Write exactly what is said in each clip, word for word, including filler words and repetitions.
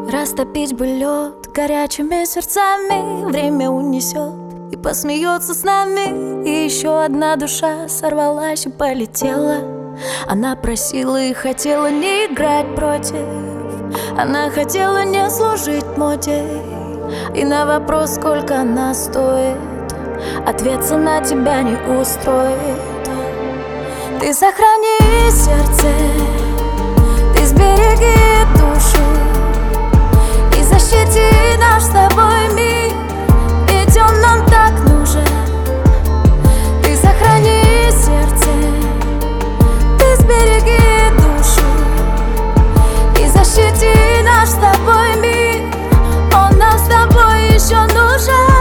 Растопить бы лед горячими сердцами, время унесет и посмеется с нами. И еще одна душа сорвалась и полетела. Она просила и хотела не играть против, она хотела не служить моде. И на вопрос, сколько она стоит, ответ: цена тебя не устроит. Ты сохрани сердце, ты сбереги душу и защити наш с тобой мир, ведь он нам так нужен. Ты сохрани сердце, ты сбереги душу и защити наш с тобой мир, он нам с тобой еще нужен.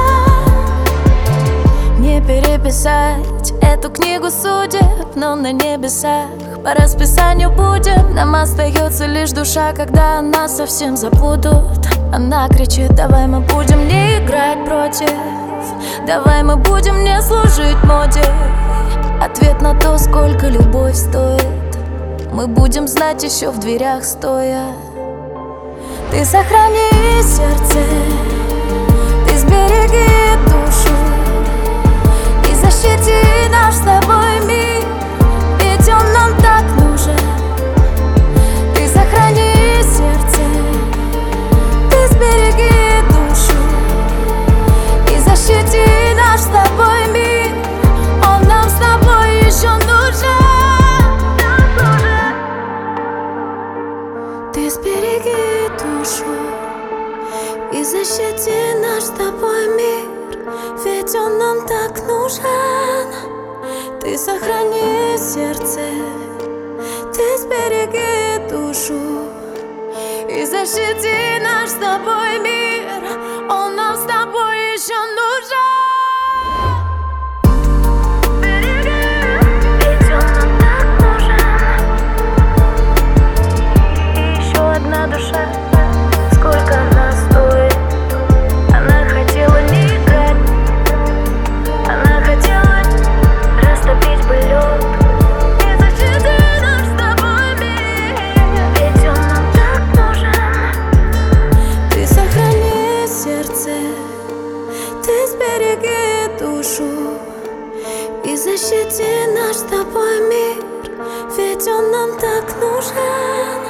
Не переписать эту книгу судеб, но на небесах по расписанию будем. Нам остается лишь душа, когда нас совсем забудут. Она кричит: давай мы будем не играть против, давай мы будем не служить моде. Ответ на то, сколько любовь стоит, мы будем знать еще в дверях стоя. Ты сохрани сердце, ты сбереги душу и защити наш с тобой мир, ведь он нам так нужен. Ты сохрани сердце, ты сбереги душу и защити наш с тобой мир, он нам с тобой еще нужен. Ты сбереги душу и защити наш с тобой мир, ведь он нам так нужен. Ты сохрани сердце, ты сбереги душу и защити наш с тобой мир, он нам с тобой еще нужен. Ведь он нам так нужен. И еще одна душа, сколько она стоит. Она хотела не играть, она хотела растопить бы лед и защитить наш с тобой мир, ведь он нам так нужен. Ты сохрани сердце, ты сбереги душу и защити наш с тобой мир, ведь он нам так нужен.